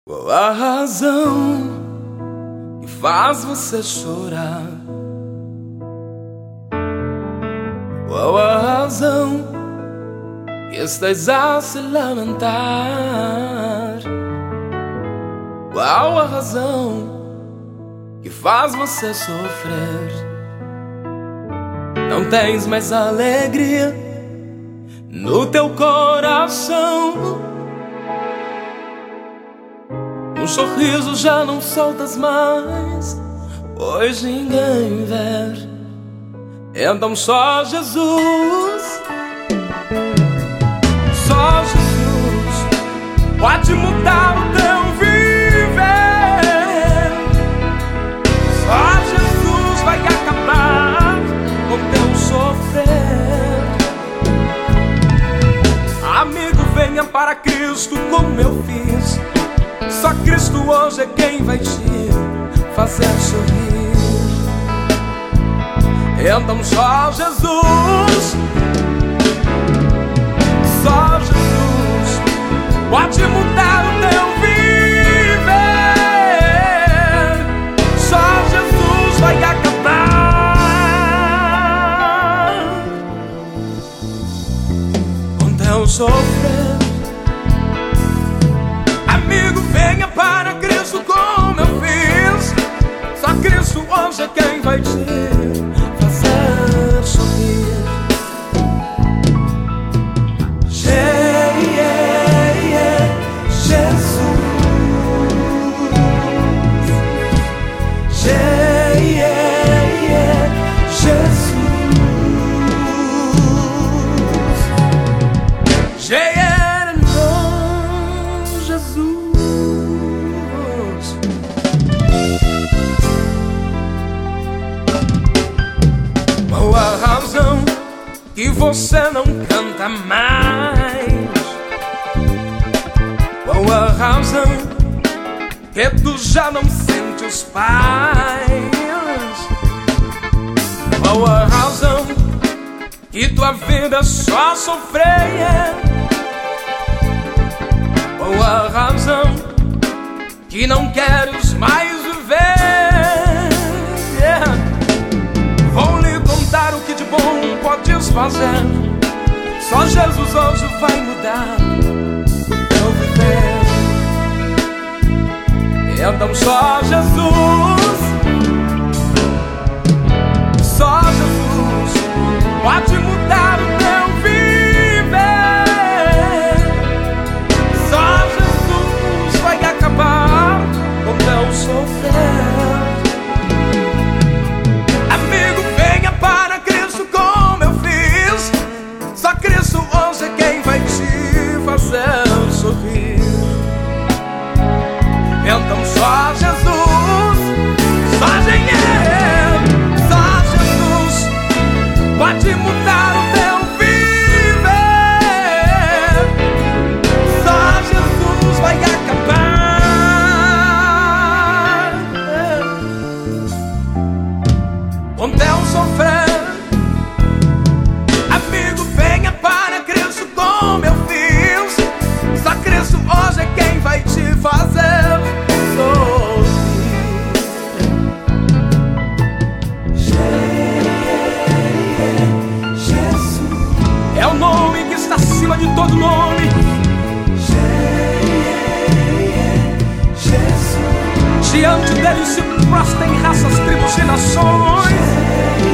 Qual a razão que faz você chorar? Qual a razão que estás a se lamentar? Qual a razão que faz você sofrer? Não tens mais alegria no teu coração. Um sorriso já não soltas mais, pois ninguém vê. Então só Jesus, só Jesus pode mudar o teu viver. Só Jesus vai acabar com teu sofrer. Amigo, venha para Cristo como eu fiz. Só Cristo hoje é quem vai te fazer sorrir. Então só Jesus, só Jesus pode mudar o teu viver. Só Jesus vai acabar com teu sofrer. Amigo, venha para Cristo como eu fiz. Só Cristo hoje é quem vai te fazer sorrir. Qual a razão que você não canta mais? Qual a razão que tu já não sente os pais? Qual a razão que tua vida só sofrer? Qual a razão que não queres mais viver? Vou lhe contar o que de bom podes fazer. Só Jesus hoje vai mudar o teu viver. Então só Jesus, só Jesus pode mudar o teu viver. Só Jesus vai acabar com teu sofrer. Cristo hoje é quem vai te fazer sorrir. Então só Jesus, só Jesus pode mudar o teu viver. Só Jesus vai acabar com teu sofrer. De todo nome, Jesus. Diante dele se prostem raças, tribos e nações.